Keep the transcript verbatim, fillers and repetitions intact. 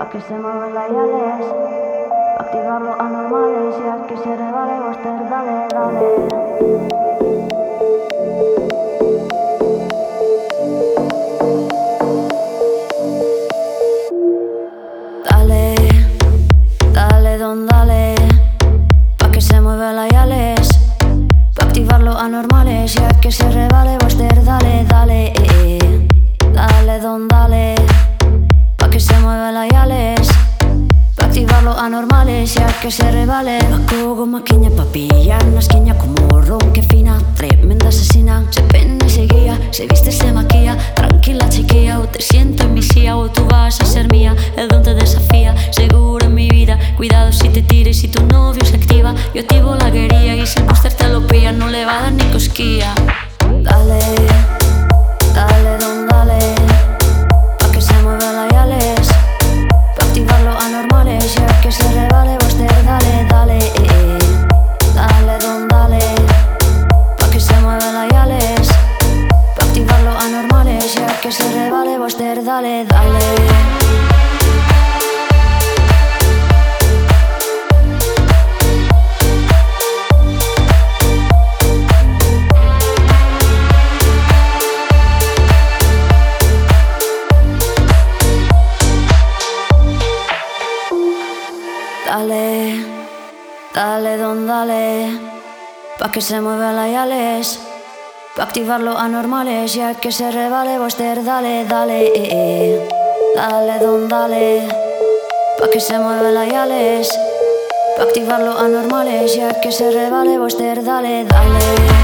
que se mueven las yales, pa' activar los anormales y a que se revale Buster, dale, dale. Dale, dale, don, dale, pa' que se muevan las yales, pa' activar los anormales y a que se revale Buster, dale, dale, eh, eh. Dale, don, dale, pa' que se muevan las yales, pa' activar los anormales y a que se revale. Baco con maquinha pa' pillar una esquina como ron que fina, tremenda asesina. Se pena y se guía, se viste, se maquilla. Tranquila chiquilla, o te siento en mi silla o tú vas a ser mía. El don te desafía, seguro en mi vida. Cuidado si te tires, si tu novio se activa. Yo activo la guerrilla y si el Buster te lo pilla no le va a dar ni cosquilla. Dale, dale, don, dale, pa' que se muevan las yales, pa' activar los anormales y a que se revale Buster, dale, dale, eh, eh. Dale, don, dale, pa' que se muevan las yales, pa' activar los anormales y a que se revale Buster, dale, dale. Dale, dale, don, dale, pa' que se muevan las yales, pa' activar los anormales y a que se revale Buster, dale, dale, eh, eh. Dale, don, dale, pa' que se muevan las yales, pa' activar los anormales y a que se revale Buster, dale, dale.